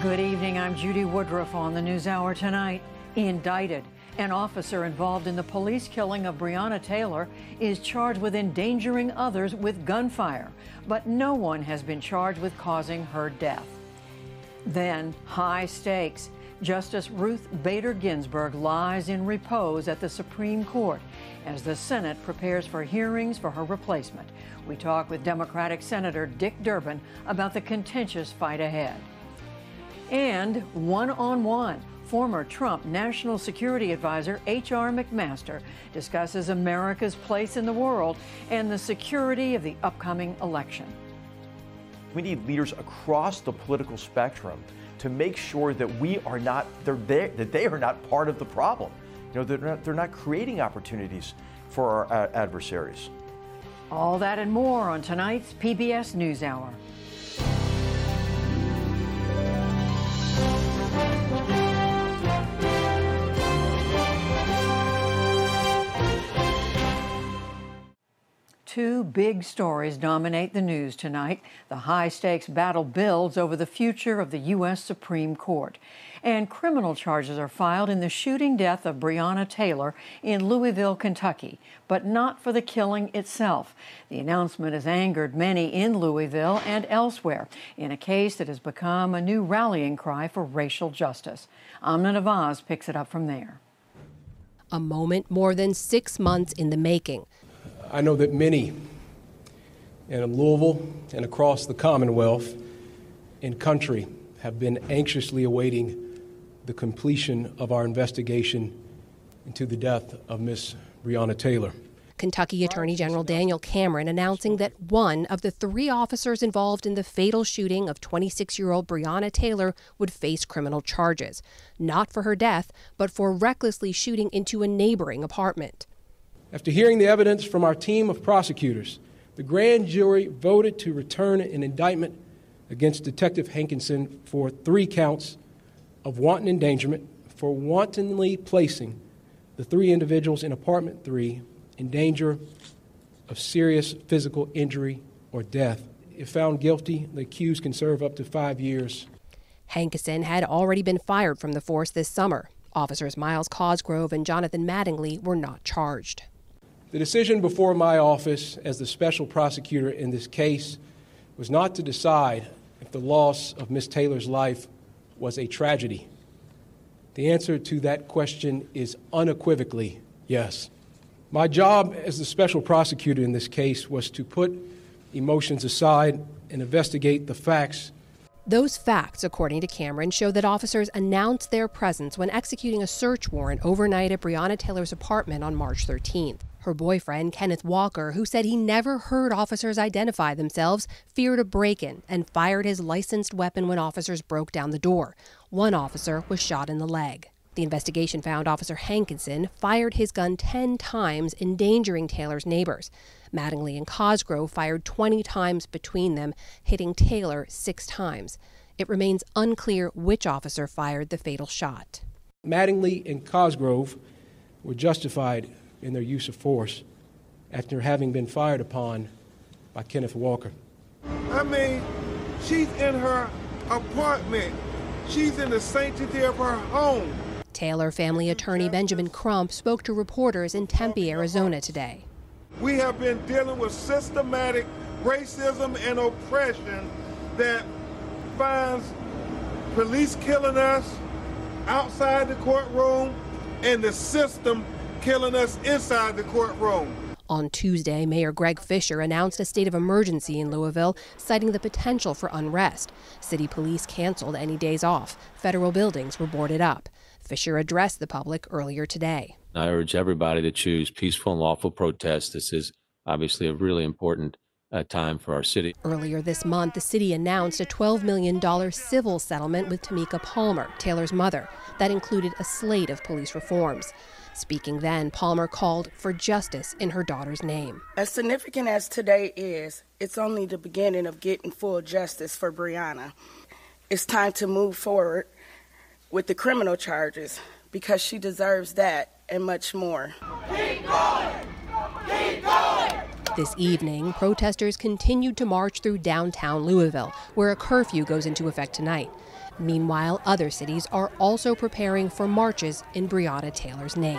Good evening. I'm Judy Woodruff on the NewsHour tonight. Indicted. An officer involved in the police killing of Breonna Taylor is charged with endangering others with gunfire, but no one has been charged with causing her death. Then, high stakes. Justice Ruth Bader Ginsburg lies in repose at the Supreme Court as the Senate prepares for hearings for her replacement. We talk with Democratic Senator Dick Durbin about the contentious fight ahead. And one-on-one, former Trump National Security Advisor H.R. McMaster discusses America's place in the world and the security of the upcoming election. We need leaders across the political spectrum to make sure that we are not, that they are not part of the problem. You know, they're not creating opportunities for our adversaries. All that and more on tonight's PBS NewsHour. Two big stories dominate the news tonight. The high-stakes battle builds over the future of the U.S. Supreme Court. And criminal charges are filed in the shooting death of Breonna Taylor in Louisville, Kentucky, but not for the killing itself. The announcement has angered many in Louisville and elsewhere in a case that has become a new rallying cry for racial justice. Amna Nawaz picks it up from there. A moment more than 6 months in the making. I know that many in Louisville and across the Commonwealth and country have been anxiously awaiting the completion of our investigation into the death of Miss Breonna Taylor. Kentucky Attorney General Daniel Cameron announcing that one of the 3 officers involved in the fatal shooting of 26-year-old Breonna Taylor would face criminal charges, not for her death, but for recklessly shooting into a neighboring apartment. After hearing the evidence from our team of prosecutors, the grand jury voted to return an indictment against Detective Hankinson for 3 counts of wanton endangerment for wantonly placing the 3 individuals in apartment 3 in danger of serious physical injury or death. If found guilty, the accused can serve up to 5 years. Hankinson had already been fired from the force this summer. Officers Miles Cosgrove and Jonathan Mattingly were not charged. The decision before my office as the special prosecutor in this case was not to decide if the loss of Miss Taylor's life was a tragedy. The answer to that question is unequivocally yes. My job as the special prosecutor in this case was to put emotions aside and investigate the facts. Those facts, according to Cameron, show that officers announced their presence when executing a search warrant overnight at Breonna Taylor's apartment on March 13th. Her boyfriend, Kenneth Walker, who said he never heard officers identify themselves, feared a break-in and fired his licensed weapon when officers broke down the door. One officer was shot in the leg. The investigation found Officer Hankinson fired his gun 10 times, endangering Taylor's neighbors. Mattingly and Cosgrove fired 20 times between them, hitting Taylor 6 times. It remains unclear which officer fired the fatal shot. Mattingly and Cosgrove were justified in their use of force after having been fired upon by Kenneth Walker. I mean, she's in her apartment. She's in the sanctity of her home. Taylor family attorney Benjamin Crump spoke to reporters in Tempe, Arizona today. We have been dealing with systematic racism and oppression that finds police killing us outside the courtroom and the system killing us inside the courtroom. On Tuesday, Mayor Greg Fisher announced a state of emergency in Louisville, citing the potential for unrest. City police canceled any days off. Federal buildings were boarded up. Fisher addressed the public earlier today. I urge everybody to choose peaceful and lawful protest. This is obviously a really important time for our city. Earlier this month, the city announced a $12 million civil settlement with Tamika Palmer, Taylor's mother, that included a slate of police reforms. Speaking then, Palmer called for justice in her daughter's name. As significant as today is, it's only the beginning of getting full justice for Breonna. It's time to move forward with the criminal charges because she deserves that and much more. Keep going! Keep going! This evening, protesters continued to march through downtown Louisville, where a curfew goes into effect tonight. Meanwhile, other cities are also preparing for marches in Breonna Taylor's name.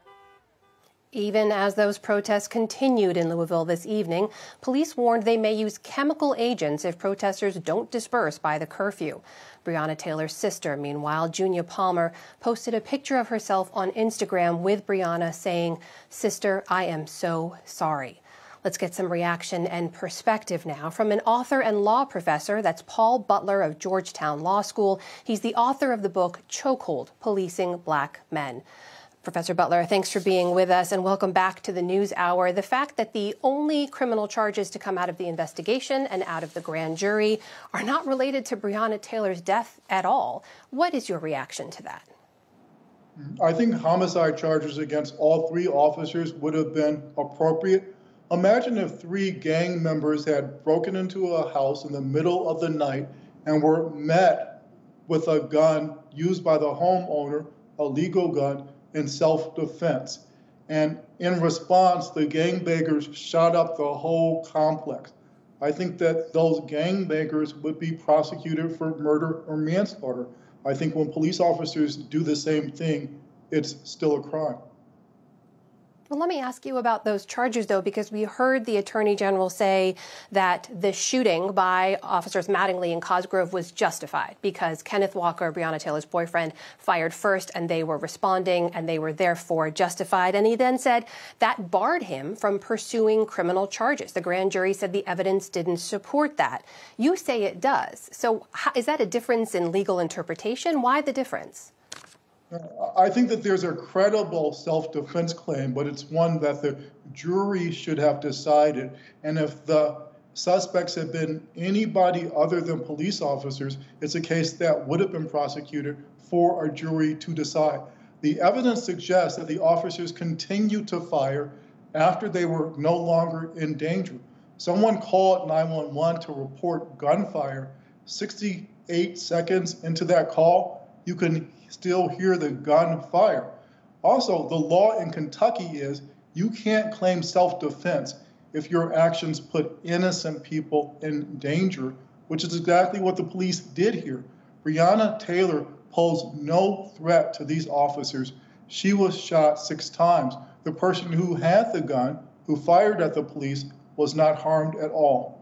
Even as those protests continued in Louisville this evening, police warned they may use chemical agents if protesters don't disperse by the curfew. Breonna Taylor's sister, meanwhile, Junia Palmer, posted a picture of herself on Instagram with Breonna saying, "Sister, I am so sorry." Let's get some reaction and perspective now from an author and law professor. That's Paul Butler of Georgetown Law School. He's the author of the book Chokehold: Policing Black Men. Professor Butler, thanks for being with us and welcome back to the News Hour. The fact that the only criminal charges to come out of the investigation and out of the grand jury are not related to Breonna Taylor's death at all. What is your reaction to that? I think homicide charges against all three officers would have been appropriate. Imagine if three gang members had broken into a house in the middle of the night and were met with a gun used by the homeowner, a legal gun, in self-defense. And in response, the gangbangers shot up the whole complex. I think that those gangbangers would be prosecuted for murder or manslaughter. I think when police officers do the same thing, it's still a crime. Well, let me ask you about those charges, though, because we heard the Attorney General say that the shooting by officers Mattingly and Cosgrove was justified because Kenneth Walker, Breonna Taylor's boyfriend, fired first and they were responding and they were therefore justified. And he then said that barred him from pursuing criminal charges. The grand jury said the evidence didn't support that. You say it does. So is that a difference in legal interpretation? Why the difference? I think that there's a credible self-defense claim, but it's one that the jury should have decided. And if the suspects had been anybody other than police officers, it's a case that would have been prosecuted for a jury to decide. The evidence suggests that the officers continued to fire after they were no longer in danger. Someone called 911 to report gunfire. 68 seconds into that call, you can still hear the gun fire. Also, the law in Kentucky is you can't claim self-defense if your actions put innocent people in danger, which is exactly what the police did here. Breonna Taylor posed no threat to these officers. She was shot 6 times. The person who had the gun, who fired at the police, was not harmed at all.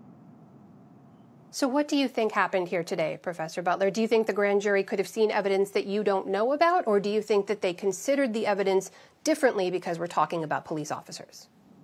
So what do you think happened here today, Professor Butler? Do you think the grand jury could have seen evidence that you don't know about, or do you think that they considered the evidence differently because we're talking about police officers?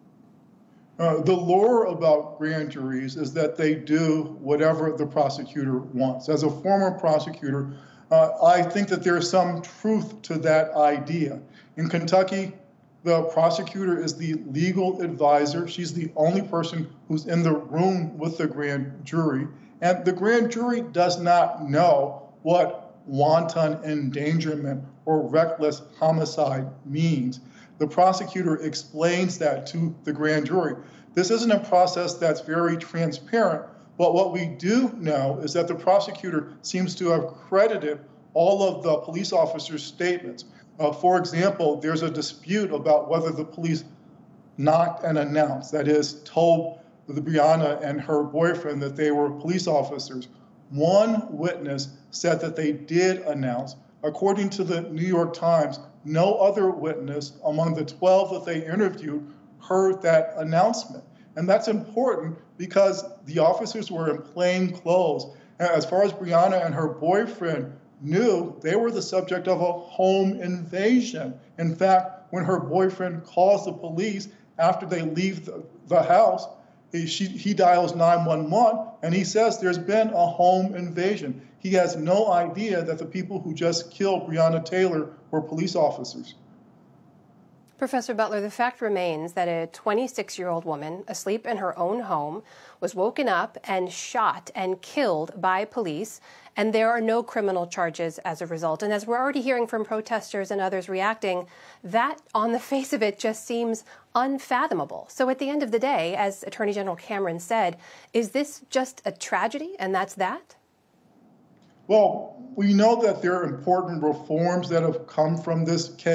The lore about grand juries is that they do whatever the prosecutor wants. As a former prosecutor, I think that there's some truth to that idea. In Kentucky, the prosecutor is the legal advisor. She's the only person who's in the room with the grand jury. And the grand jury does not know what wanton endangerment or reckless homicide means. The prosecutor explains that to the grand jury. This isn't a process that's very transparent, but what we do know is that the prosecutor seems to have credited all of the police officers' statements. For example, there's a dispute about whether the police knocked and announced, that is, told the Breonna and her boyfriend that they were police officers. One witness said that they did announce. According to the New York Times, no other witness among the 12 that they interviewed heard that announcement. And that's important because the officers were in plain clothes. As far as Breonna and her boyfriend knew, they were the subject of a home invasion. In fact, when her boyfriend calls the police after they leave the house, he dials 911 and he says there's been a home invasion. He has no idea that the people who just killed Breonna Taylor were police officers. Professor Butler, the fact remains that a 26-year-old woman asleep in her own home was woken up and shot and killed by police, and there are no criminal charges as a result. And as we're already hearing from protesters and others reacting, that on the face of it just seems unfathomable. So at the end of the day, as Attorney General Cameron said, is this just a tragedy and that's that? Well, we know that there are important reforms that have come from this case.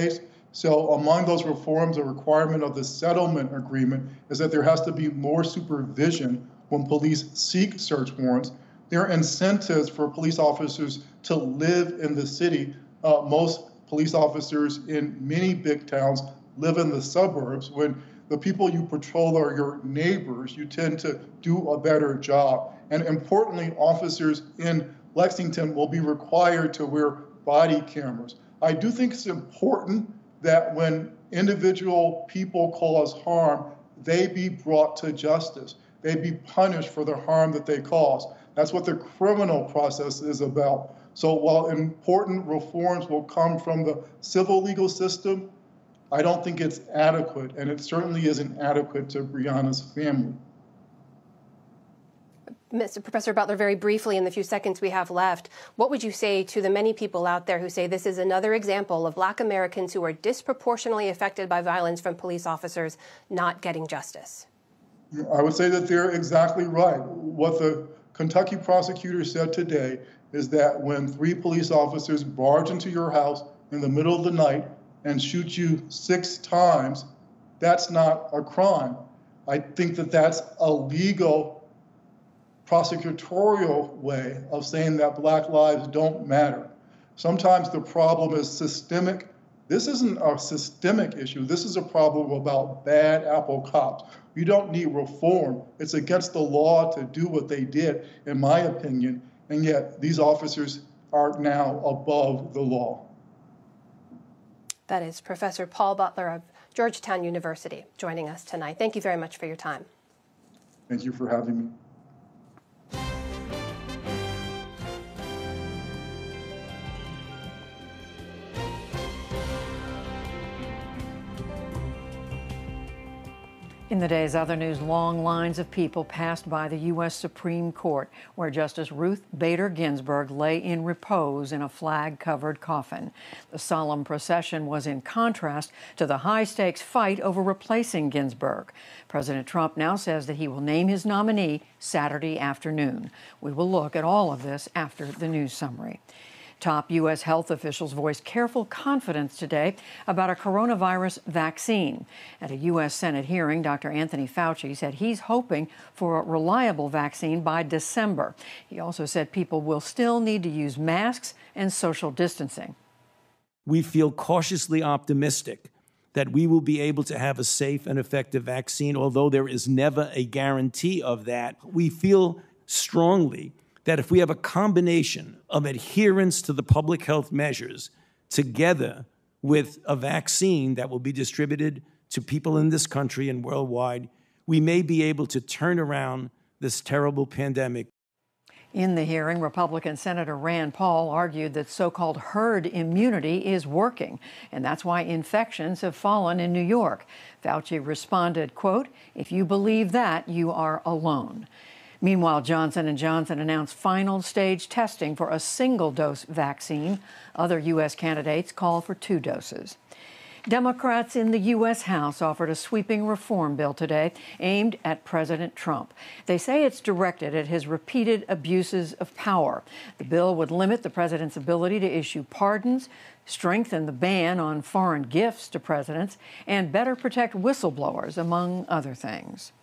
So among those reforms, a requirement of the settlement agreement is that there has to be more supervision when police seek search warrants. There are incentives for police officers to live in the city. Most police officers in many big towns live in the suburbs. When the people you patrol are your neighbors, you tend to do a better job. And importantly, officers in Lexington will be required to wear body cameras. I do think it's important that when individual people cause harm, they be brought to justice. They be punished for the harm that they cause. That's what the criminal process is about. So while important reforms will come from the civil legal system, I don't think it's adequate, and it certainly isn't adequate to Breonna's family. Mr. Professor Butler, very briefly in the few seconds we have left, what would you say to the many people out there who say this is another example of Black Americans who are disproportionately affected by violence from police officers not getting justice? I would say that they're exactly right. What the Kentucky prosecutor said today is that when 3 police officers barge into your house in the middle of the night and shoot you 6 times, that's not a crime. I think that that's a legal prosecutorial way of saying that Black lives don't matter. Sometimes the problem is systemic. This isn't a systemic issue. This is a problem about bad apple cops. You don't need reform. It's against the law to do what they did, in my opinion, and yet these officers are now above the law. That is Professor Paul Butler of Georgetown University joining us tonight. Thank you very much for your time. Thank you for having me. In the day's other news, long lines of people passed by the U.S. Supreme Court, where Justice Ruth Bader Ginsburg lay in repose in a flag-covered coffin. The solemn procession was in contrast to the high-stakes fight over replacing Ginsburg. President Trump now says that he will name his nominee Saturday afternoon. We will look at all of this after the news summary. Top U.S. health officials voiced careful confidence today about a coronavirus vaccine. At a U.S. Senate hearing, Dr. Anthony Fauci said he's hoping for a reliable vaccine by December. He also said people will still need to use masks and social distancing. We feel cautiously optimistic that we will be able to have a safe and effective vaccine, although there is never a guarantee of that. We feel strongly that if we have a combination of adherence to the public health measures together with a vaccine that will be distributed to people in this country and worldwide, we may be able to turn around this terrible pandemic. In the hearing, Republican Senator Rand Paul argued that so-called herd immunity is working, and that's why infections have fallen in New York. Fauci responded, quote, "If you believe that, you are alone." Meanwhile, Johnson & Johnson announced final stage testing for a single-dose vaccine. Other U.S. candidates call for 2 doses. Democrats in the U.S. House offered a sweeping reform bill today aimed at President Trump. They say it's directed at his repeated abuses of power. The bill would limit the president's ability to issue pardons, strengthen the ban on foreign gifts to presidents, and better protect whistleblowers, among other things.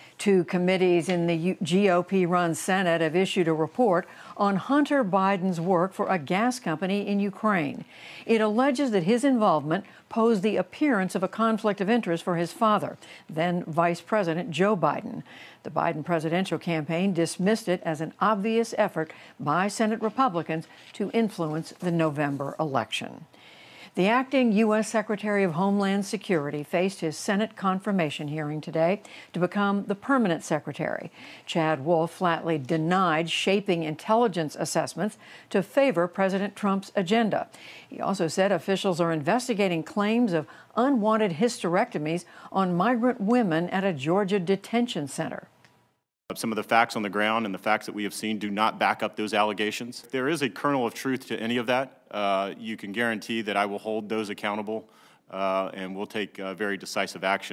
2 committees in the GOP-run Senate have issued a report on Hunter Biden's work for a gas company in Ukraine. It alleges that his involvement posed the appearance of a conflict of interest for his father, then Vice President Joe Biden. The Biden presidential campaign dismissed it as an obvious effort by Senate Republicans to influence the November election. The acting U.S. Secretary of Homeland Security faced his Senate confirmation hearing today to become the permanent secretary. Chad Wolf flatly denied shaping intelligence assessments to favor President Trump's agenda. He also said officials are investigating claims of unwanted hysterectomies on migrant women at a Georgia detention center. Some of the facts on the ground and the facts that we have seen do not back up those allegations. There is a kernel of truth to any of that. You can guarantee that I will hold those accountable and will take very decisive action.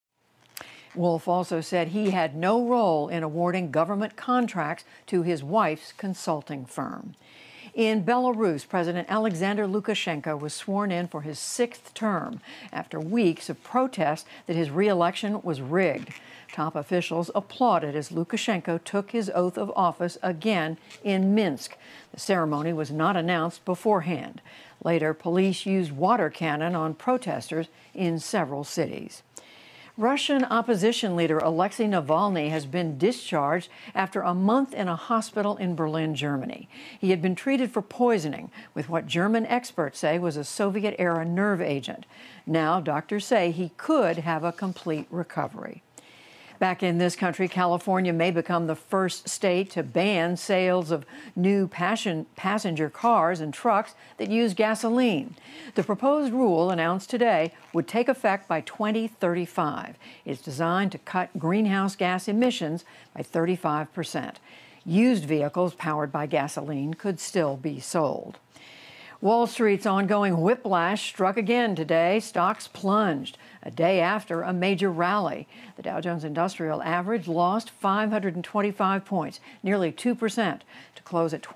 Wolf also said he had no role in awarding government contracts to his wife's consulting firm. In Belarus, President Alexander Lukashenko was sworn in for his 6th term after weeks of protests that his re-election was rigged. Top officials applauded as Lukashenko took his oath of office again in Minsk. The ceremony was not announced beforehand. Later, police used water cannon on protesters in several cities. Russian opposition leader Alexei Navalny has been discharged after a month in a hospital in Berlin, Germany. He had been treated for poisoning with what German experts say was a Soviet-era nerve agent. Now, doctors say he could have a complete recovery. Back in this country, California may become the first state to ban sales of new passenger cars and trucks that use gasoline. The proposed rule, announced today, would take effect by 2035. It's designed to cut greenhouse gas emissions by 35%. Used vehicles powered by gasoline could still be sold. Wall Street's ongoing whiplash struck again today. Stocks plunged a day after a major rally. The Dow Jones Industrial Average lost 525 points, nearly 2%, to close at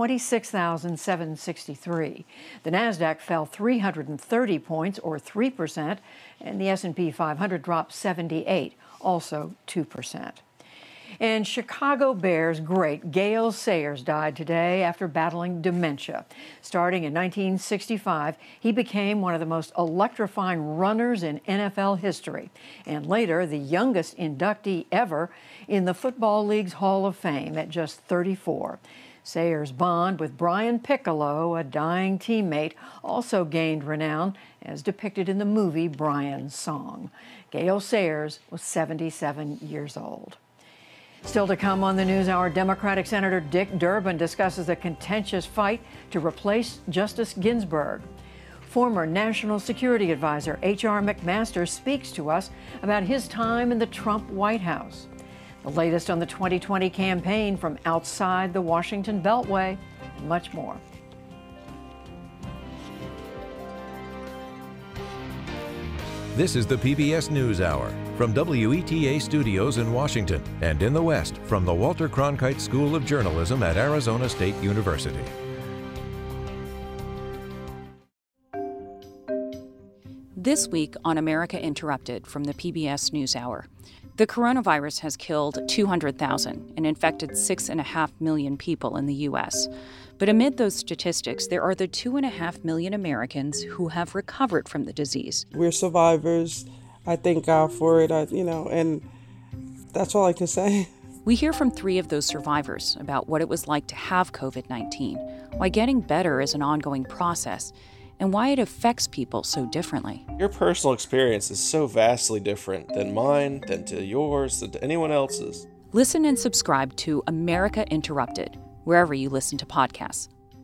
26,763. The Nasdaq fell 330 points, or 3%, and the S&P 500 dropped 78, also 2%. And Chicago Bears great Gale Sayers died today after battling dementia. Starting in 1965, he became one of the most electrifying runners in NFL history, and later the youngest inductee ever in the Football League's Hall of Fame at just 34. Sayers' bond with Brian Piccolo, a dying teammate, also gained renown, as depicted in the movie Brian's Song. Gale Sayers was 77 years old. Still to come on the NewsHour, Democratic Senator Dick Durbin discusses a contentious fight to replace Justice Ginsburg. Former National Security Advisor H.R. McMaster speaks to us about his time in the Trump White House. The latest on the 2020 campaign from outside the Washington Beltway, and much more. This is the PBS NewsHour from WETA Studios in Washington and in the West from the Walter Cronkite School of Journalism at Arizona State University. This week on America Interrupted from the PBS NewsHour, the coronavirus has killed 200,000 and infected 6.5 million people in the U.S. But amid those statistics, there are the 2.5 million Americans who have recovered from the disease. We're survivors. I thank God for it, and that's all I can say. We hear from 3 of those survivors about what it was like to have COVID-19, why getting better is an ongoing process, and why it affects people so differently. Your personal experience is so vastly different than mine, than to yours, than to anyone else's. Listen and subscribe to America Interrupted, wherever you listen to podcasts.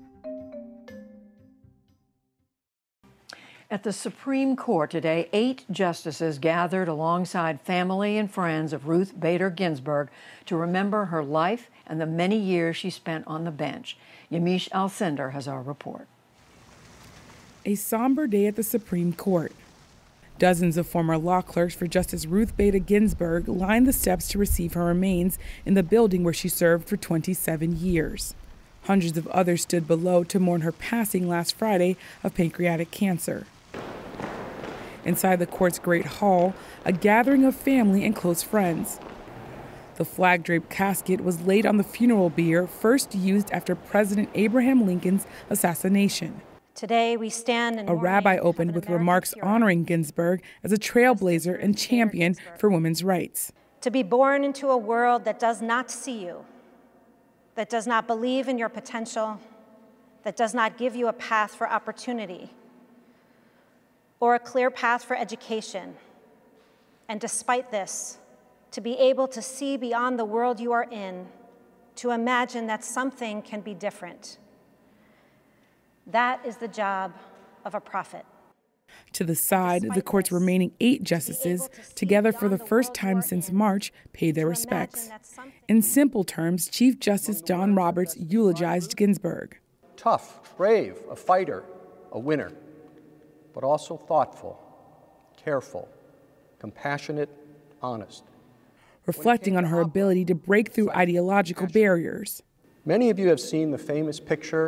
At the Supreme Court today, 8 justices gathered alongside family and friends of Ruth Bader Ginsburg to remember her life and the many years she spent on the bench. Yamiche Alcindor has our report. A somber day at the Supreme Court. Dozens of former law clerks for Justice Ruth Bader Ginsburg lined the steps to receive her remains in the building where she served for 27 years. Hundreds of others stood below to mourn her passing last Friday of pancreatic cancer. Inside the court's Great Hall, a gathering of family and close friends. The flag-draped casket was laid on the funeral bier first used after President Abraham Lincoln's assassination. Today we stand in a rabbi opened with remarks honoring Ginsburg as a trailblazer and champion for women's rights. To be born into a world that does not see you, that does not believe in your potential, that does not give you a path for opportunity or a clear path for education. And despite this, to be able to see beyond the world you are in, to imagine that something can be different. That is the job of a prophet. To the side, the court's remaining 8 justices, together for the first time since March, paid their respects. In simple terms, Chief Justice John Roberts eulogized Ginsburg. Tough, brave, a fighter, a winner, but also thoughtful, careful, compassionate, honest. Reflecting on her ability to break through ideological barriers. Many of you have seen the famous picture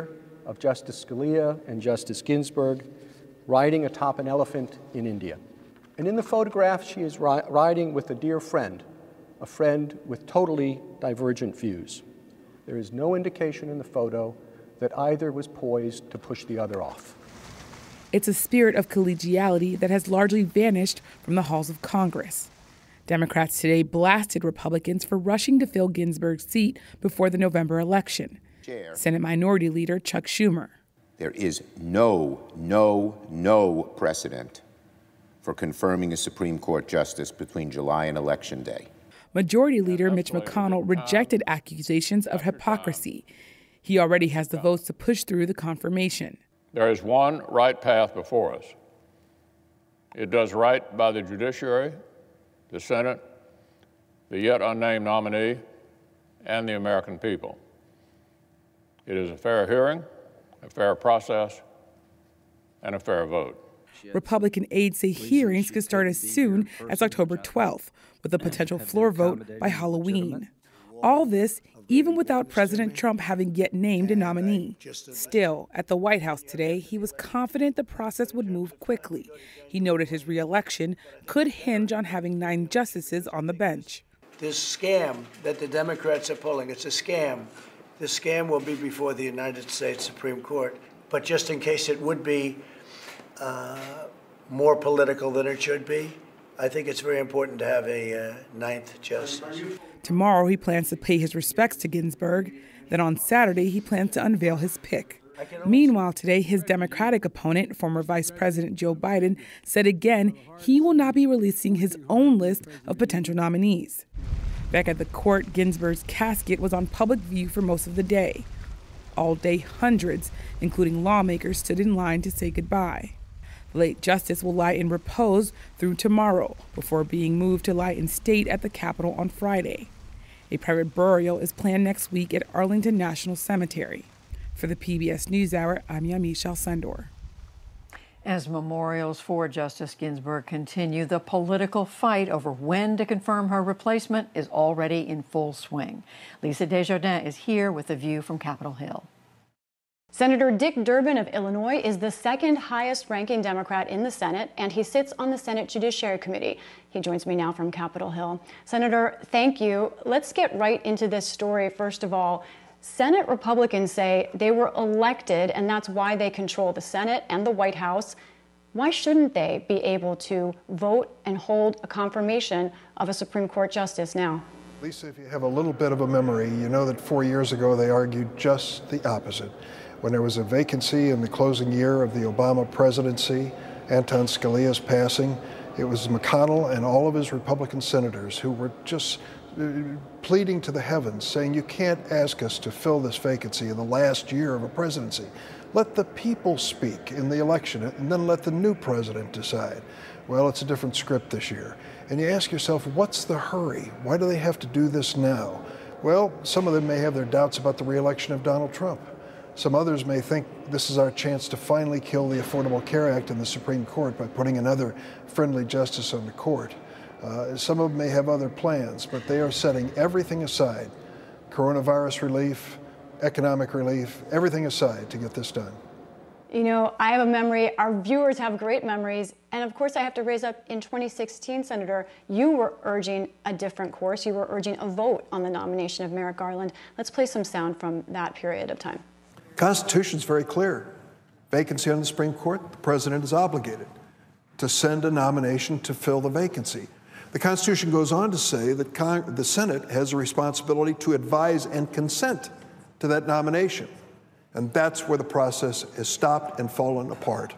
of Justice Scalia and Justice Ginsburg riding atop an elephant in India. And in the photograph, she is riding with a dear friend, a friend with totally divergent views. There is no indication in the photo that either was poised to push the other off. It's a spirit of collegiality that has largely vanished from the halls of Congress. Democrats today blasted Republicans for rushing to fill Ginsburg's seat before the November election. Chair. Senate Minority Leader Chuck Schumer. There is no precedent for confirming a Supreme Court justice between July and Election Day. Majority Leader Mitch McConnell rejected accusations of hypocrisy. He already has the votes to push through the confirmation. There is one right path before us. It does right by the judiciary, the Senate, the yet unnamed nominee, and the American people. It is a fair hearing, a fair process, and a fair vote. Republican aides say hearings could start as soon as October 12th, with a potential floor vote by Halloween. All this even without President Trump having yet named a nominee. Still, at the White House today, he was confident the process would move quickly. He noted his re-election could hinge on having 9 justices on the bench. This scam that the Democrats are pulling, it's a scam. This scam will be before the United States Supreme Court. But just in case it would be more political than it should be, I think it's very important to have a 9th justice. Tomorrow, he plans to pay his respects to Ginsburg. Then on Saturday, he plans to unveil his pick. Meanwhile, today, his Democratic opponent, former Vice President Joe Biden, said again he will not be releasing his own list of potential nominees. Back at the court, Ginsburg's casket was on public view for most of the day. All day, hundreds, including lawmakers, stood in line to say goodbye. The late justice will lie in repose through tomorrow before being moved to lie in state at the Capitol on Friday. A private burial is planned next week at Arlington National Cemetery. For the PBS NewsHour, I'm Yamiche Alcindor. As memorials for Justice Ginsburg continue, the political fight over when to confirm her replacement is already in full swing. Lisa Desjardins is here with a view from Capitol Hill. Senator Dick Durbin of Illinois is the second highest ranking Democrat in the Senate, and he sits on the Senate Judiciary Committee. He joins me now from Capitol Hill. Senator, thank you. Let's get right into this story. First of all, Senate Republicans say they were elected, and that's why they control the Senate and the White House. Why shouldn't they be able to vote and hold a confirmation of a Supreme Court justice now? Lisa, if you have a little bit of a memory, you know that 4 years ago they argued just the opposite. When there was a vacancy in the closing year of the Obama presidency, Anton Scalia's passing, it was McConnell and all of his Republican senators who were just pleading to the heavens, saying you can't ask us to fill this vacancy in the last year of a presidency. Let the people speak in the election and then let the new president decide. Well, it's a different script this year. And you ask yourself, what's the hurry? Why do they have to do this now? Well, some of them may have their doubts about the re-election of Donald Trump. Some others may think this is our chance to finally kill the Affordable Care Act in the Supreme Court by putting another friendly justice on the court. Some of them may have other plans, but they are setting everything aside, coronavirus relief, economic relief, everything aside to get this done. You know, I have a memory, our viewers have great memories, and of course I have to raise up in 2016, Senator, you were urging a different course. You were urging a vote on the nomination of Merrick Garland. Let's play some sound from that period of time. The Constitution is very clear. Vacancy on the Supreme Court, the president is obligated to send a nomination to fill the vacancy. The Constitution goes on to say that the Senate has a responsibility to advise and consent to that nomination. And that's where the process has stopped and fallen apart.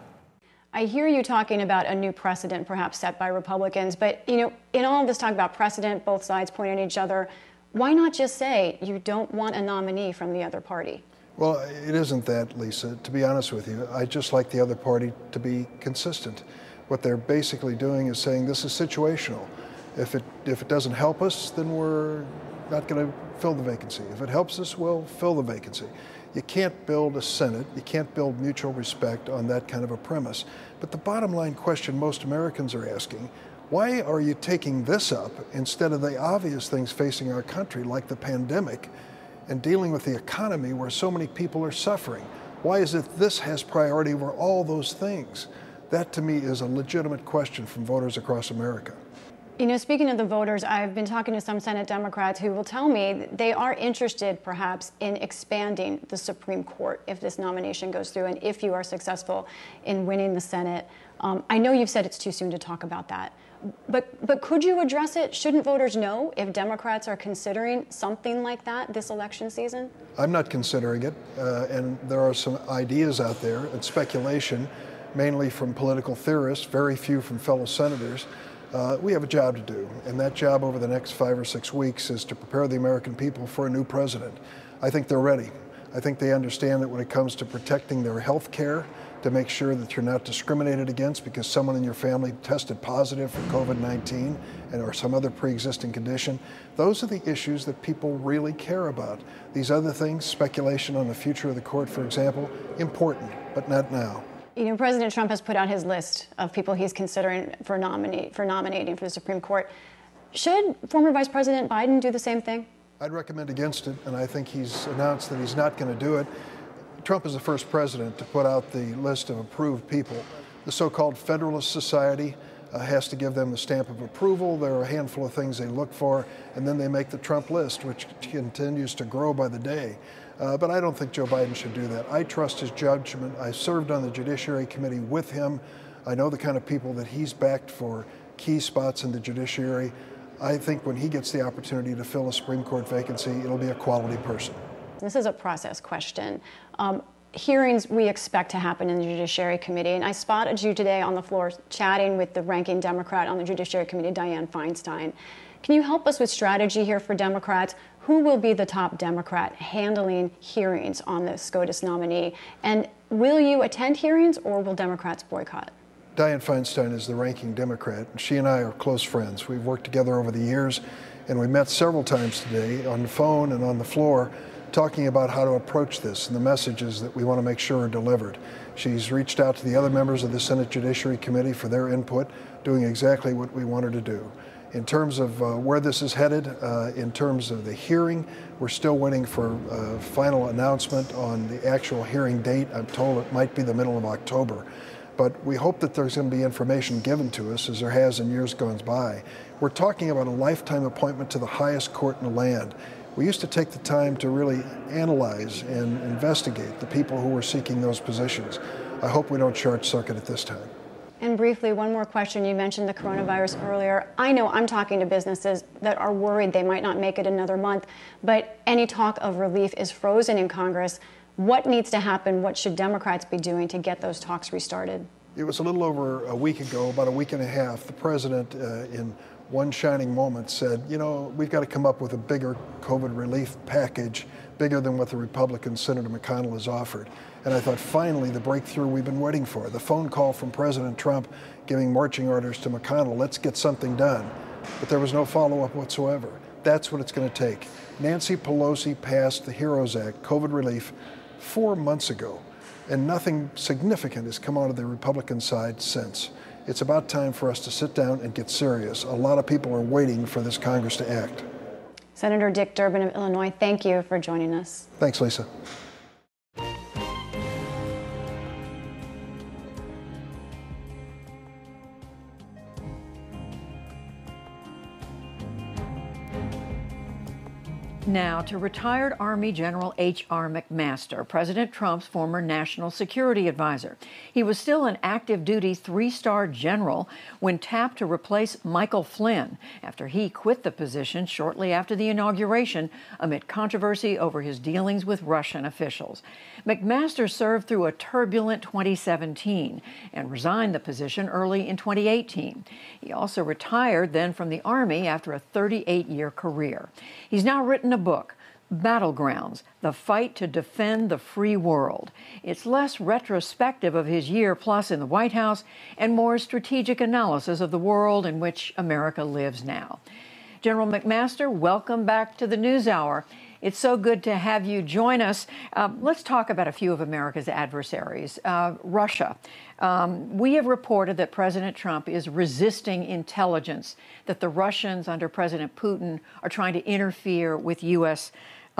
I hear you talking about a new precedent perhaps set by Republicans, but you know, in all of this talk about precedent, both sides pointing at each other, why not just say you don't want a nominee from the other party? Well, it isn't that, Lisa. To be honest with you, I just like the other party to be consistent. What they're basically doing is saying this is situational. If it doesn't help us, then we're not going to fill the vacancy. If it helps us, we'll fill the vacancy. You can't build a Senate, you can't build mutual respect on that kind of a premise. But the bottom line question most Americans are asking, why are you taking this up instead of the obvious things facing our country, like the pandemic, and dealing with the economy where so many people are suffering? Why is it this has priority over all those things? That, to me, is a legitimate question from voters across America. You know, speaking of the voters, I've been talking to some Senate Democrats who will tell me they are interested, perhaps, in expanding the Supreme Court if this nomination goes through and if you are successful in winning the Senate. I know you've said it's too soon to talk about that, but could you address it? Shouldn't voters know if Democrats are considering something like that this election season? I'm not considering it, and there are some ideas out there and speculation, mainly from political theorists, very few from fellow senators. We have a job to do, and that job over the next 5 or 6 weeks is to prepare the American people for a new president. I think they're ready. I think they understand that when it comes to protecting their health care, to make sure that you're not discriminated against because someone in your family tested positive for COVID-19 or some other pre-existing condition, those are the issues that people really care about. These other things, speculation on the future of the court, for example, important, but not now. You know, President Trump has put out his list of people he's considering for nominating for the Supreme Court. Should former Vice President Biden do the same thing? I'd recommend against it, and I think he's announced that he's not going to do it. Trump is the first president to put out the list of approved people. The so-called Federalist Society has to give them the stamp of approval. There are a handful of things they look for, and then they make the Trump list, which continues to grow by the day. But I don't think Joe Biden should do that. I trust his judgment. I served on the Judiciary Committee with him. I know the kind of people that he's backed for key spots in the judiciary. I think when he gets the opportunity to fill a Supreme Court vacancy, it'll be a quality person. This is a process question. Hearings we expect to happen in the Judiciary Committee, and I spotted you today on the floor chatting with the ranking Democrat on the Judiciary Committee, Dianne Feinstein. Can you help us with strategy here for Democrats? Who will be the top Democrat handling hearings on the SCOTUS nominee? And will you attend hearings or will Democrats boycott? Dianne Feinstein is the ranking Democrat. She and I are close friends. We've worked together over the years, and we met several times today on the phone and on the floor talking about how to approach this and the messages that we want to make sure are delivered. She's reached out to the other members of the Senate Judiciary Committee for their input, doing exactly what we want her to do. In terms of where this is headed, in terms of the hearing, we're still waiting for a final announcement on the actual hearing date. I'm told it might be the middle of October. But we hope that there's going to be information given to us, as there has in years gone by. We're talking about a lifetime appointment to the highest court in the land. We used to take the time to really analyze and investigate the people who were seeking those positions. I hope we don't short circuit it this time. And briefly, one more question. You mentioned the coronavirus earlier. I know I'm talking to businesses that are worried they might not make it another month, but any talk of relief is frozen in Congress. What needs to happen? What should Democrats be doing to get those talks restarted? It was a little over a week ago, about a week and a half, the president, in one shining moment, said, you know, we've got to come up with a bigger COVID relief package, bigger than what the Republican Senator McConnell has offered. And I thought, finally, the breakthrough we've been waiting for. The phone call from President Trump giving marching orders to McConnell, let's get something done. But there was no follow-up whatsoever. That's what it's going to take. Nancy Pelosi passed the HEROES Act, COVID relief, 4 months ago, and nothing significant has come out of the Republican side since. It's about time for us to sit down and get serious. A lot of people are waiting for this Congress to act. Senator Dick Durbin of Illinois, thank you for joining us. Thanks, Lisa. Now to retired Army General H.R. McMaster, President Trump's former national security advisor. He was still an active duty 3-star general when tapped to replace Michael Flynn after he quit the position shortly after the inauguration amid controversy over his dealings with Russian officials. McMaster served through a turbulent 2017 and resigned the position early in 2018. He also retired then from the Army after a 38-year career. He's now written a book, Battlegrounds, The Fight to Defend the Free World. It's less retrospective of his year plus in the White House and more strategic analysis of the world in which America lives now. General McMaster, welcome back to the NewsHour. It's so good to have you join us. Let's talk about a few of America's adversaries. Russia. We have reported that President Trump is resisting intelligence that the Russians under President Putin are trying to interfere with U.S.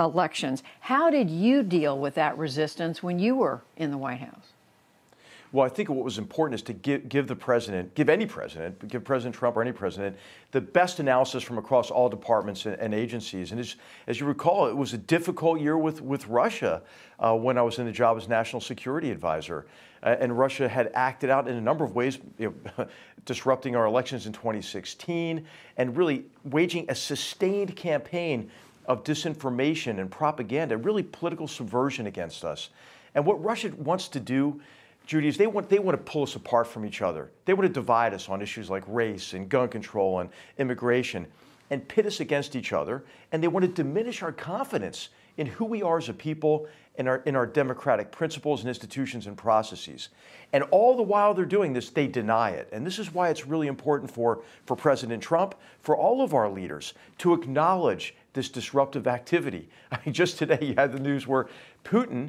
elections. How did you deal with that resistance when you were in the White House? Well, I think what was important is to give the president, give President Trump or any president, the best analysis from across all departments and agencies. And as you recall, it was a difficult year with Russia when I was in the job as National Security Advisor. And Russia had acted out in a number of ways, disrupting our elections in 2016 and really waging a sustained campaign of disinformation and propaganda, really political subversion against us. And what Russia wants to do, Judy, is they want to pull us apart from each other. They want to divide us on issues like race and gun control and immigration and pit us against each other. And they want to diminish our confidence in who we are as a people, in our democratic principles and institutions and processes. And all the while they're doing this, they deny it. And this is why it's really important for President Trump, for all of our leaders, to acknowledge this disruptive activity. I mean, just today you had the news where Putin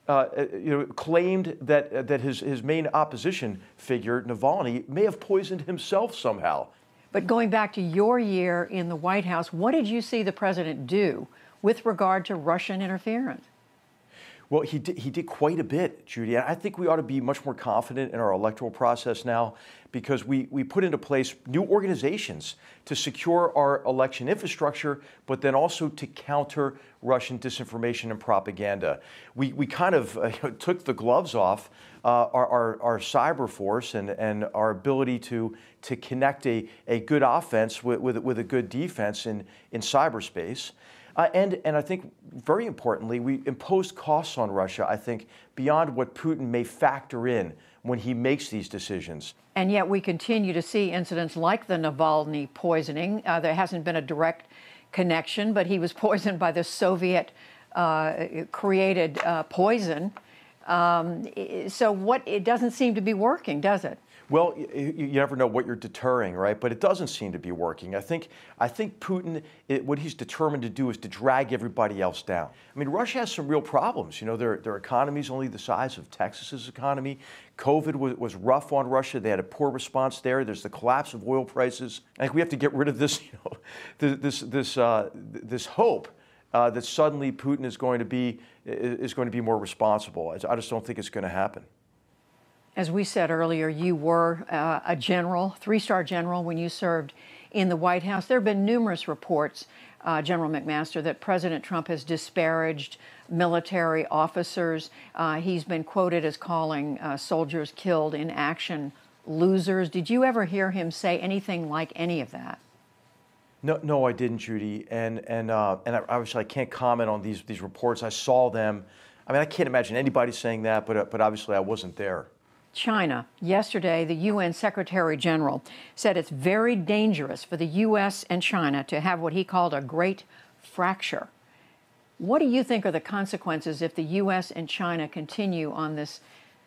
claimed that his main opposition figure, Navalny, may have poisoned himself somehow. But going back to your year in the White House, what did you see the president do with regard to Russian interference? Well, he did quite a bit, Judy. I think we ought to be much more confident in our electoral process now because we put into place new organizations to secure our election infrastructure, but then also to counter Russian disinformation and propaganda. We kind of took the gloves off our cyber force and our ability to connect a good offense with a good defense in cyberspace. And I think, very importantly, we imposed costs on Russia, I think, beyond what Putin may factor in when he makes these decisions. And yet we continue to see incidents like the Navalny poisoning. There hasn't been a direct connection, but he was poisoned by the Soviet-created poison. So it doesn't seem to be working, does it? Well, you never know what you're deterring, right? But it doesn't seem to be working. I think Putin, what he's determined to do is to drag everybody else down. I mean, Russia has some real problems. You know, their economy is only the size of Texas's economy. COVID was rough on Russia. They had a poor response there. There's the collapse of oil prices. I think we have to get rid of this, this hope that suddenly Putin is going to be more responsible. I just don't think it's going to happen. As we said earlier, you were a general, three-star general when you served in the White House. There have been numerous reports, General McMaster, that President Trump has disparaged military officers. He's been quoted as calling soldiers killed in action losers. Did you ever hear him say anything like any of that? No, I didn't, Judy. And obviously I can't comment on these reports. I saw them. I mean, I can't imagine anybody saying that, but obviously I wasn't there. China. Yesterday, the UN Secretary General said it's very dangerous for the U.S. and China to have what he called a great fracture. What do you think are the consequences if the U.S. and China continue on this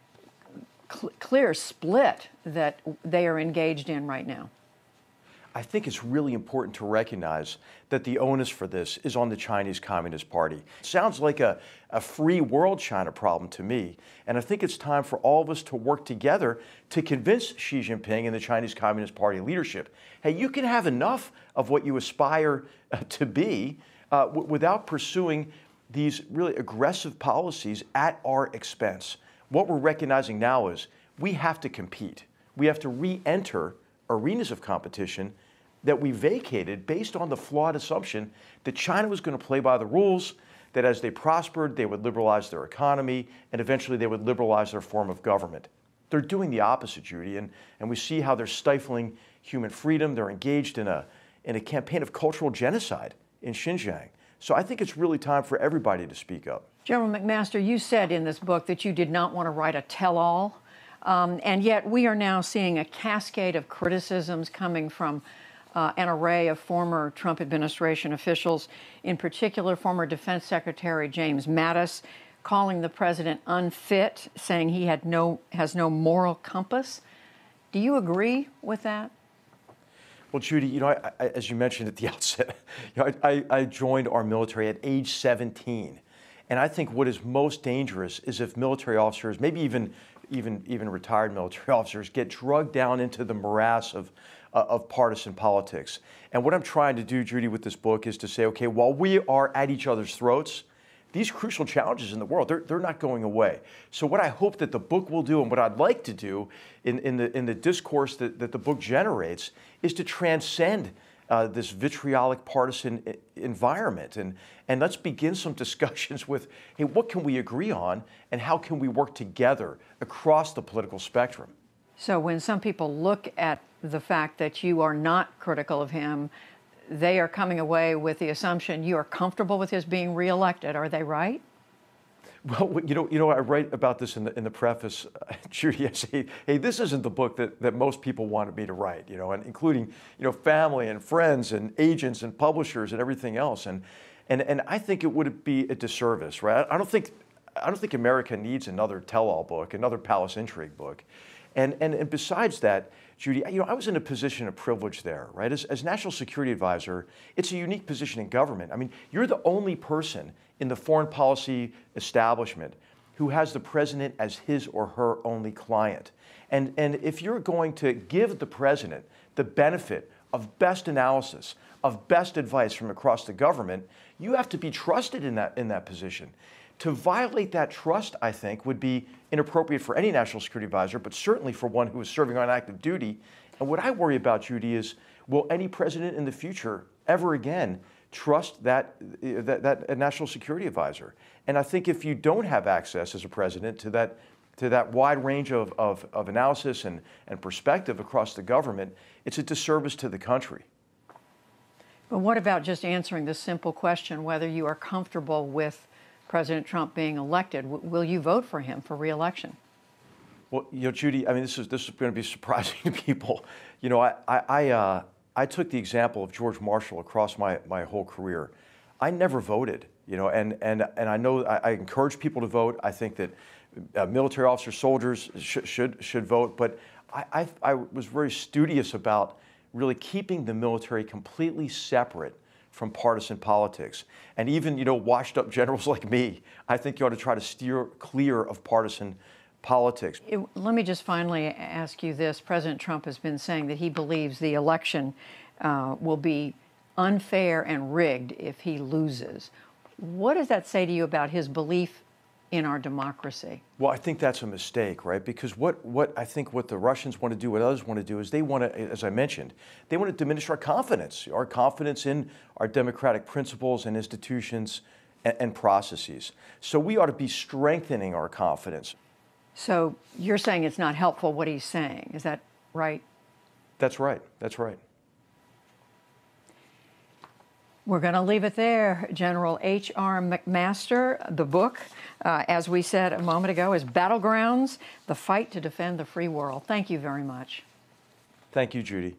clear split that they are engaged in right now? I think it's really important to recognize that the onus for this is on the Chinese Communist Party. It sounds like a free world China problem to me, and I think it's time for all of us to work together to convince Xi Jinping and the Chinese Communist Party leadership, hey, you can have enough of what you aspire to be without pursuing these really aggressive policies at our expense. What we're recognizing now is we have to compete. We have to re-enter arenas of competition that we vacated based on the flawed assumption that China was going to play by the rules, that as they prospered, they would liberalize their economy, and eventually they would liberalize their form of government. They're doing the opposite, Judy, and we see how they're stifling human freedom. They're engaged in a campaign of cultural genocide in Xinjiang. So I think it's really time for everybody to speak up. General McMaster, you said in this book that you did not want to write a tell-all, and yet we are now seeing a cascade of criticisms coming from an array of former Trump administration officials, in particular former Defense Secretary James Mattis, calling the president unfit, saying he has no moral compass. Do you agree with that? Well, Judy, as you mentioned at the outset, I joined our military at age 17. And I think what is most dangerous is if military officers, maybe even retired military officers, get drugged down into the morass of of partisan politics. And what I'm trying to do, Judy, with this book is to say, okay, while we are at each other's throats, these crucial challenges in the world, they're not going away. So what I hope that the book will do, and what I'd like to do in the discourse that the book generates, is to transcend this vitriolic partisan environment. And let's begin some discussions with, hey, what can we agree on and how can we work together across the political spectrum? So when some people look at the fact that you are not critical of him, they are coming away with the assumption you are comfortable with his being reelected. Are they right? Well, you know, I write about this in the preface, Judy. I say, hey, this isn't the book that most people wanted me to write, you know, and including, you know, family and friends and agents and publishers and everything else. And I think it would be a disservice, right? I don't think America needs another tell-all book, another palace intrigue book. And besides that, Judy, you know, I was in a position of privilege there, right? As National Security Advisor, it's a unique position in government. I mean, you're the only person in the foreign policy establishment who has the president as his or her only client. And if you're going to give the president the benefit of best analysis, of best advice from across the government, you have to be trusted in that position. To violate that trust, I think, would be inappropriate for any national security advisor, but certainly for one who is serving on active duty. And what I worry about, Judy, is will any president in the future ever again trust that national security advisor? And I think if you don't have access as a president to that wide range of analysis and perspective across the government, it's a disservice to the country. But what about just answering the simple question whether you are comfortable with President Trump being elected? Will you vote for him for re-election? Well, you know, Judy, I mean, this is going to be surprising to people. You know, I took the example of George Marshall across my whole career. I never voted, you know, and I know I encourage people to vote. I think that military officers, soldiers should vote, but I was very studious about really keeping the military completely separate from partisan politics. And even, you know, washed up generals like me, I think you ought to try to steer clear of partisan politics. Let me just finally ask you this. President Trump has been saying that he believes the election will be unfair and rigged if he loses. What does that say to you about his belief in our democracy? Well, I think that's a mistake, right? Because what I think what the Russians want to do, what others want to do, is they want to, as I mentioned, they want to diminish our confidence in our democratic principles and institutions and processes. So we ought to be strengthening our confidence. So you're saying it's not helpful what he's saying, is that right? That's right. That's right. We're going to leave it there. General H.R. McMaster, the book, as we said a moment ago, is Battlegrounds, the Fight to Defend the Free World. Thank you very much. Thank you, Judy.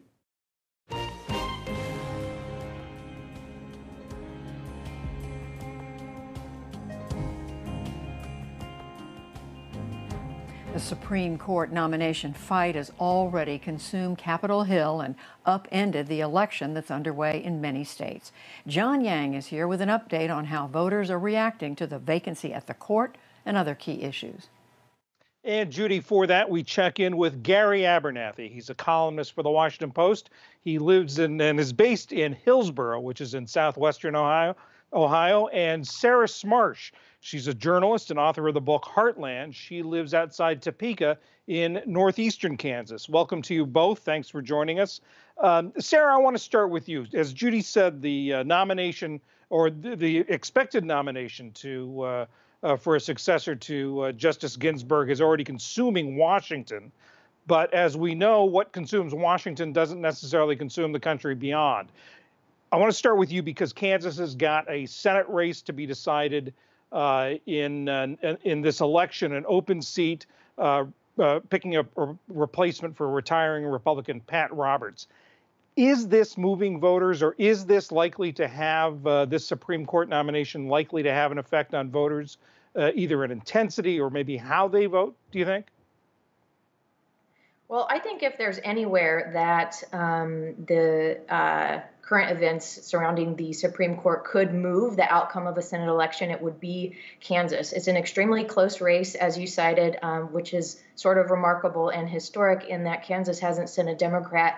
The Supreme Court nomination fight has already consumed Capitol Hill and upended the election that's underway in many states. John Yang is here with an update on how voters are reacting to the vacancy at the court and other key issues. And Judy, for that, we check in with Gary Abernathy. He's a columnist for the Washington Post. He lives in and is based in Hillsborough, which is in southwestern Ohio, and Sarah Smarsh. She's a journalist and author of the book Heartland. She lives outside Topeka in northeastern Kansas. Welcome to you both. Thanks for joining us. Sarah, I want to start with you. As Judy said, the nomination or the expected nomination to for a successor to Justice Ginsburg is already consuming Washington. But as we know, what consumes Washington doesn't necessarily consume the country beyond. I want to start with you because Kansas has got a Senate race to be decided in this election, an open seat, picking a replacement for retiring Republican Pat Roberts. Is this moving voters, or is this likely to have this Supreme Court nomination likely to have an effect on voters, either in intensity or maybe how they vote, do you think? Well, I think if there's anywhere that the current events surrounding the Supreme Court could move the outcome of a Senate election, it would be Kansas. It's an extremely close race, as you cited, which is sort of remarkable and historic in that Kansas hasn't sent a Democrat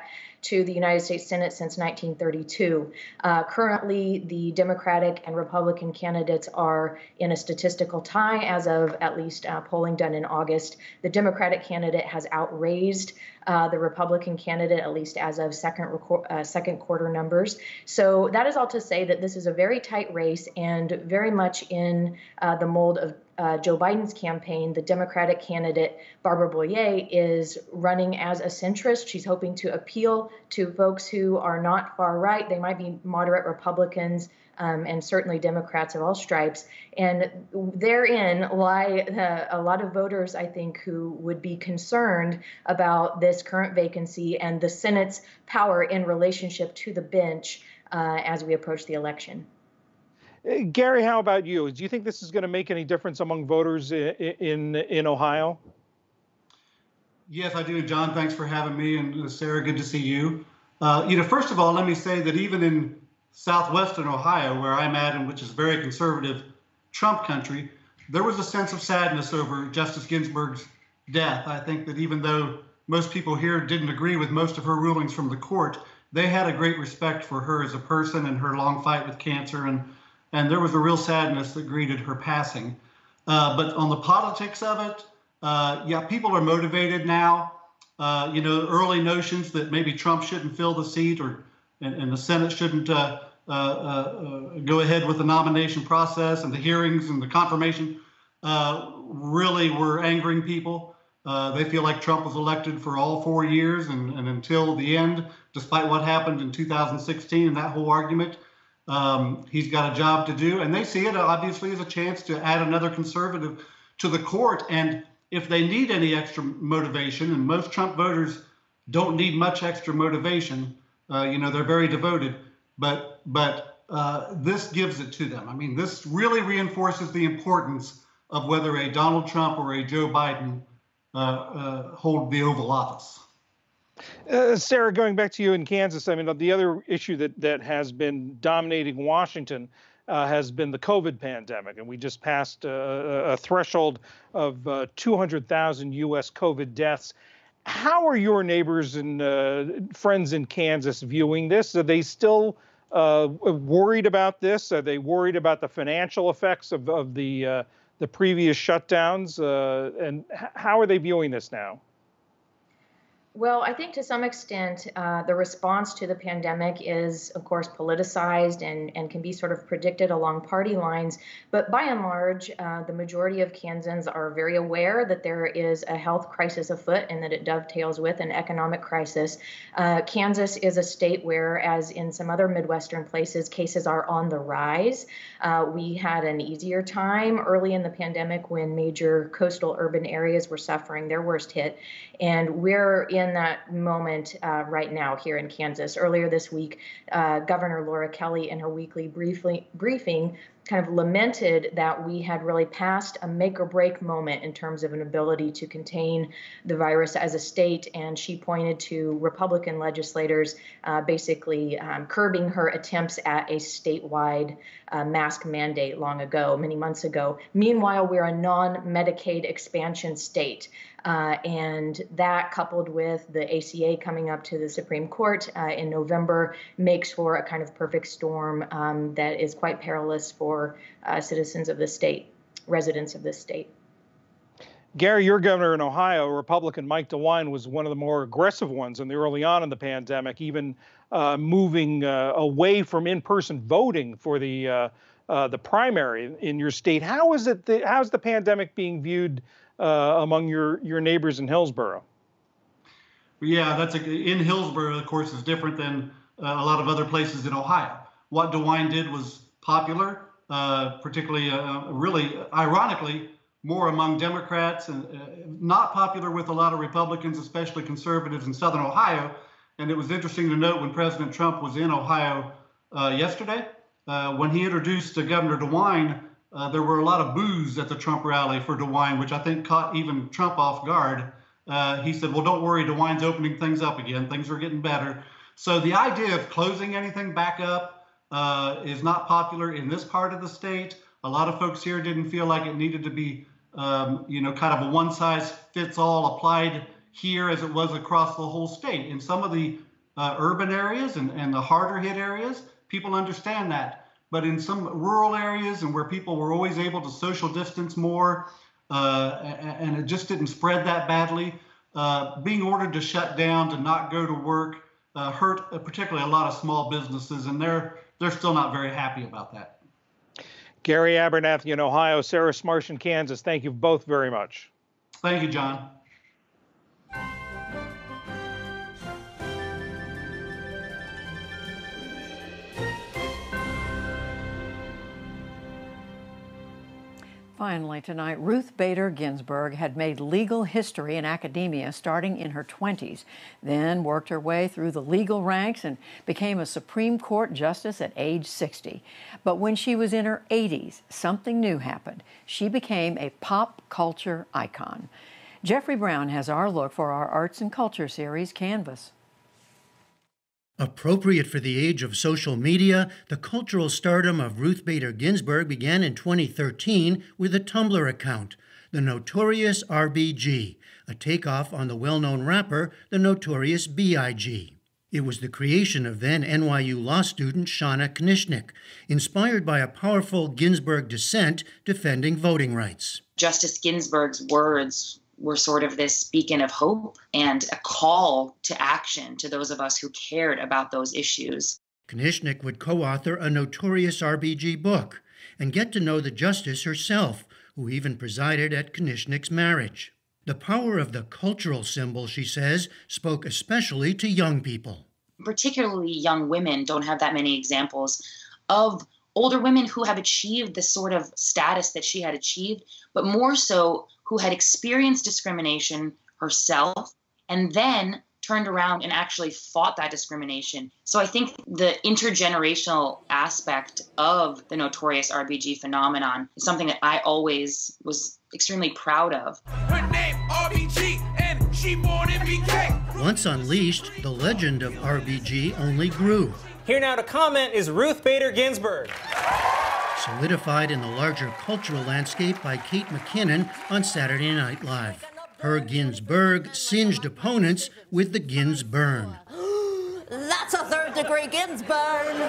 to the United States Senate since 1932. Currently, the Democratic and Republican candidates are in a statistical tie as of at least polling done in August. The Democratic candidate has outraised the Republican candidate, at least as of second quarter numbers. So that is all to say that this is a very tight race and very much in the mold of Joe Biden's campaign. The Democratic candidate, Barbara Boyer, is running as a centrist. She's hoping to appeal to folks who are not far right. They might be moderate Republicans, and certainly Democrats of all stripes. And therein lie a lot of voters, I think, who would be concerned about this current vacancy and the Senate's power in relationship to the bench as we approach the election. Gary, how about you? Do you think this is going to make any difference among voters in Ohio? Yes, I do, John. Thanks for having me, and Sarah, good to see you. First of all, let me say that even in southwestern Ohio, where I'm at, and which is very conservative Trump country, there was a sense of sadness over Justice Ginsburg's death. I think that even though most people here didn't agree with most of her rulings from the court, they had a great respect for her as a person and her long fight with cancer, and there was a real sadness that greeted her passing. But on the politics of it, people are motivated now. Early notions that maybe Trump shouldn't fill the seat and the Senate shouldn't go ahead with the nomination process and the hearings and the confirmation really were angering people. They feel like Trump was elected for all 4 years and until the end, despite what happened in 2016 and that whole argument. He's got a job to do, and they see it obviously as a chance to add another conservative to the court. And if they need any extra motivation, and most Trump voters don't need much extra motivation, they're very devoted, but this gives it to them. I mean, this really reinforces the importance of whether a Donald Trump or a Joe Biden hold the Oval Office. Sarah, going back to you in Kansas, I mean, the other issue that has been dominating Washington has been the COVID pandemic. And we just passed a threshold of 200,000 U.S. COVID deaths. How are your neighbors and friends in Kansas viewing this? Are they still worried about this? Are they worried about the financial effects of the previous shutdowns? And how are they viewing this now? Well, I think to some extent, the response to the pandemic is, of course, politicized and can be sort of predicted along party lines. But by and large, the majority of Kansans are very aware that there is a health crisis afoot and that it dovetails with an economic crisis. Kansas is a state where, as in some other Midwestern places, cases are on the rise. We had an easier time early in the pandemic when major coastal urban areas were suffering their worst hit. And we're in that moment right now here in Kansas. Earlier this week, Governor Laura Kelly in her weekly briefing kind of lamented that we had really passed a make or break moment in terms of an ability to contain the virus as a state. And she pointed to Republican legislators basically curbing her attempts at a statewide mask mandate many months ago. Meanwhile, we're a non-Medicaid expansion state. And that, coupled with the ACA coming up to the Supreme Court in November, makes for a kind of perfect storm that is quite perilous for citizens of the state, residents of this state. Gary, your governor in Ohio, Republican Mike DeWine, was one of the more aggressive ones early on in the pandemic, even moving away from in-person voting for the primary in your state. How's the pandemic being viewed among your neighbors in Hillsborough? Yeah, in Hillsborough, of course, is different than a lot of other places in Ohio. What DeWine did was popular, particularly, really, ironically, more among Democrats and not popular with a lot of Republicans, especially conservatives in Southern Ohio. And it was interesting to note when President Trump was in Ohio yesterday, when he introduced Governor DeWine, there were a lot of boos at the Trump rally for DeWine, which I think caught even Trump off guard. He said, well, don't worry, DeWine's opening things up again. Things are getting better. So the idea of closing anything back up is not popular in this part of the state. A lot of folks here didn't feel like it needed to be, kind of a one-size-fits-all applied here as it was across the whole state. In some of the urban areas and the harder hit areas, people understand that. But in some rural areas and where people were always able to social distance more, and it just didn't spread that badly, being ordered to shut down, to not go to work, hurt particularly a lot of small businesses, and they're still not very happy about that. Gary Abernathy in Ohio, Sarah Smarsh in Kansas, thank you both very much. Thank you, John. Finally tonight, Ruth Bader Ginsburg had made legal history in academia starting in her 20s, then worked her way through the legal ranks and became a Supreme Court justice at age 60. But when she was in her 80s, something new happened. She became a pop culture icon. Jeffrey Brown has our look for our arts and culture series, Canvas. Appropriate for the age of social media, the cultural stardom of Ruth Bader Ginsburg began in 2013 with a Tumblr account, The Notorious RBG, a takeoff on the well-known rapper, The Notorious B.I.G. It was the creation of then NYU law student Shauna Knishnik, inspired by a powerful Ginsburg dissent defending voting rights. Justice Ginsburg's words were sort of this beacon of hope and a call to action to those of us who cared about those issues. Knishnik would co-author a Notorious RBG book and get to know the justice herself, who even presided at Knishnik's marriage. The power of the cultural symbol, she says, spoke especially to young people. Particularly young women don't have that many examples of older women who have achieved the sort of status that she had achieved, but more so who had experienced discrimination herself and then turned around and actually fought that discrimination. So I think the intergenerational aspect of the Notorious RBG phenomenon is something that I always was extremely proud of. Her name RBG and she born in BK. Once unleashed, the legend of RBG only grew. Here now to comment is Ruth Bader Ginsburg. Solidified in the larger cultural landscape by Kate McKinnon on Saturday Night Live. Her Ginsburg singed opponents with the Ginsburn. That's a third-degree Ginsburn.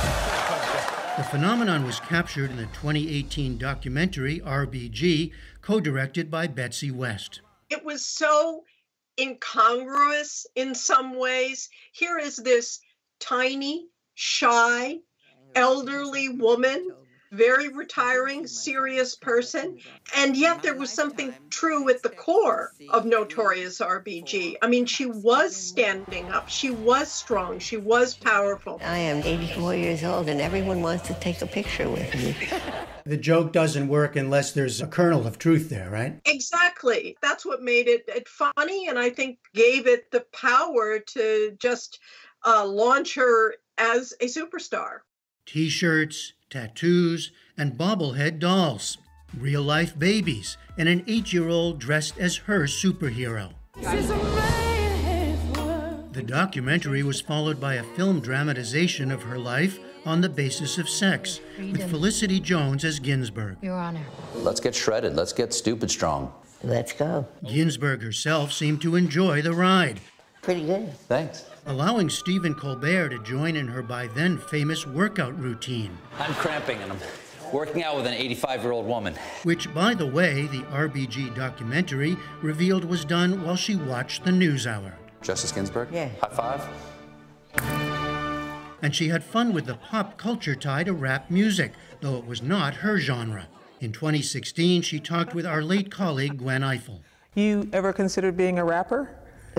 The phenomenon was captured in the 2018 documentary RBG, co-directed by Betsy West. It was so incongruous in some ways. Here is this tiny, shy, elderly woman, very retiring, serious person, and yet there was something true at the core of Notorious RBG. I mean, she was standing up, she was strong, she was powerful. I am 84 years old and everyone wants to take a picture with me. The joke doesn't work unless there's a kernel of truth there, right? Exactly. That's what made it funny, and I think gave it the power to just launch her as a superstar. T-shirts, tattoos, and bobblehead dolls, real-life babies, and an 8-year-old dressed as her superhero. The documentary was followed by a film dramatization of her life on the basis of sex, with Felicity Jones as Ginsburg. Your Honor. Let's get shredded. Let's get stupid strong. Let's go. Ginsburg herself seemed to enjoy the ride. Pretty good. Thanks. Allowing Stephen Colbert to join in her by then famous workout routine. I'm cramping and I'm working out with an 85-year-old woman. Which, by the way, the RBG documentary revealed was done while she watched the NewsHour. Justice Ginsburg? Yeah. High five. And she had fun with the pop culture tie to rap music, though it was not her genre. In 2016, she talked with our late colleague, Gwen Ifill. You ever considered being a rapper?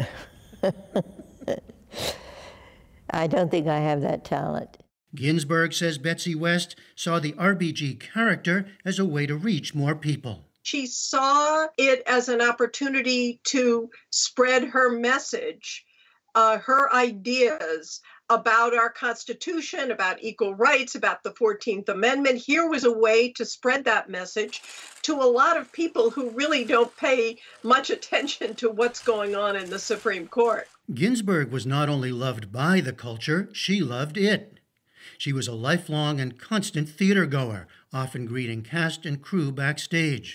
I don't think I have that talent. Ginsburg, says Betsy West, saw the RBG character as a way to reach more people. She saw it as an opportunity to spread her message, her ideas about our Constitution, about equal rights, about the 14th Amendment. Here was a way to spread that message to a lot of people who really don't pay much attention to what's going on in the Supreme Court. Ginsburg was not only loved by the culture, she loved it. She was a lifelong and constant theater goer, often greeting cast and crew backstage.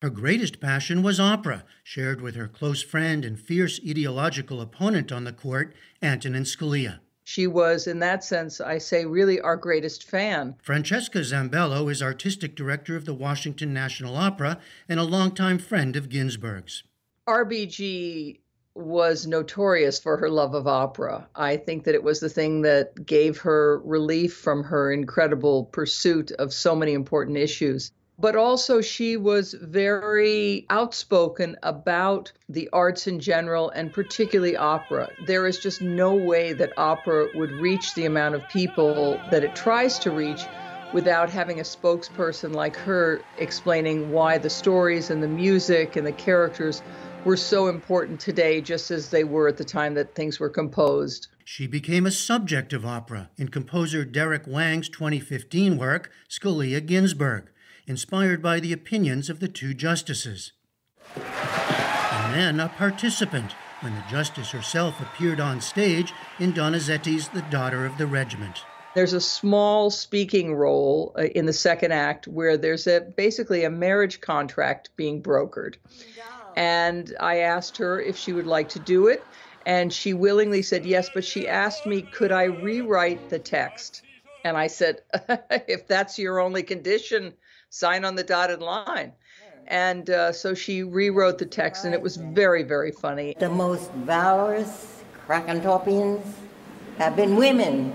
Her greatest passion was opera, shared with her close friend and fierce ideological opponent on the court, Antonin Scalia. She was, in that sense, I say, really our greatest fan. Francesca Zambello is artistic director of the Washington National Opera and a longtime friend of Ginsberg's. RBG was notorious for her love of opera. I think that it was the thing that gave her relief from her incredible pursuit of so many important issues. But also she was very outspoken about the arts in general and particularly opera. There is just no way that opera would reach the amount of people that it tries to reach without having a spokesperson like her explaining why the stories and the music and the characters were so important today, just as they were at the time that things were composed. She became a subject of opera in composer Derek Wang's 2015 work, Scalia-Ginsberg, inspired by the opinions of the two justices. And then a participant when the justice herself appeared on stage in Donizetti's The Daughter of the Regiment. There's a small speaking role in the second act where there's basically a marriage contract being brokered. And I asked her if she would like to do it, and she willingly said yes, but she asked me, could I rewrite the text? And I said, if that's your only condition, sign on the dotted line. And so she rewrote the text, and it was very, very funny. The most valorous Krakentorpians have been women.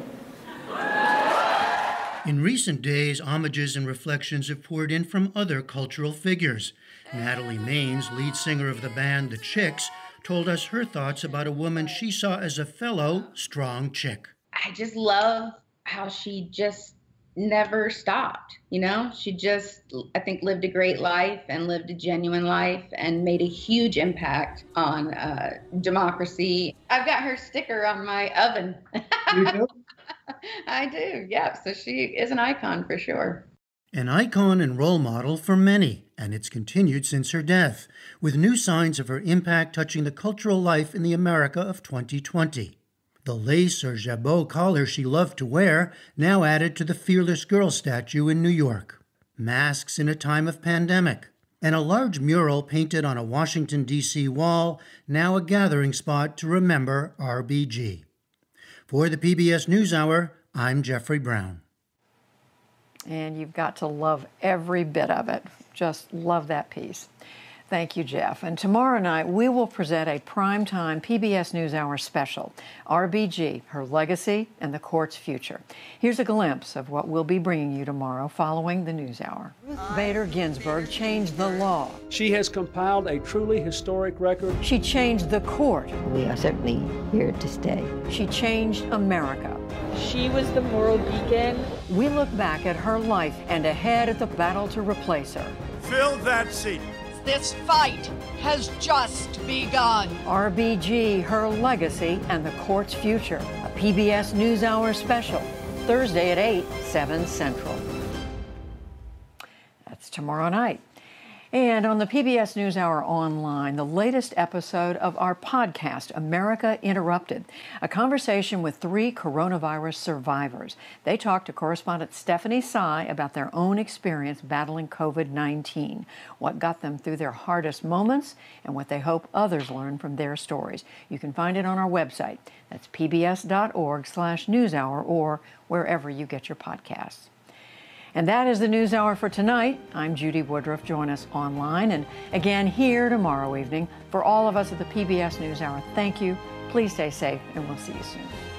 In recent days, homages and reflections have poured in from other cultural figures. Natalie Maines, lead singer of the band The Chicks, told us her thoughts about a woman she saw as a fellow strong chick. I just love how she just never stopped, you know? She just, I think, lived a great life and lived a genuine life and made a huge impact on democracy. I've got her sticker on my oven. You do? I do, yeah. So she is an icon for sure. An icon and role model for many, and it's continued since her death, with new signs of her impact touching the cultural life in the America of 2020. The lace or jabot collar she loved to wear, now added to the Fearless Girl statue in New York. Masks in a time of pandemic. And a large mural painted on a Washington, D.C. wall, now a gathering spot to remember RBG. For the PBS NewsHour, I'm Jeffrey Brown. And you've got to love every bit of it. Just love that piece. Thank you, Jeff. And tomorrow night, we will present a primetime PBS NewsHour special, RBG, Her Legacy and the Court's Future. Here's a glimpse of what we'll be bringing you tomorrow following the NewsHour. Ruth Bader Ginsburg changed the law. She has compiled a truly historic record. She changed the court. We are certainly here to stay. She changed America. She was the moral beacon. We look back at her life and ahead at the battle to replace her. Fill that seat. This fight has just begun. RBG, Her Legacy and the Court's Future, a PBS NewsHour special, Thursday at 8, 7 Central. That's tomorrow night. And on the PBS NewsHour Online, the latest episode of our podcast, America Interrupted, a conversation with 3 coronavirus survivors. They talked to correspondent Stephanie Sy about their own experience battling COVID-19, what got them through their hardest moments, and what they hope others learn from their stories. You can find it on our website. That's pbs.org/newshour or wherever you get your podcasts. And that is the NewsHour for tonight. I'm Judy Woodruff. Join us online and again here tomorrow evening. For all of us at the PBS NewsHour, thank you. Please stay safe, and we'll see you soon.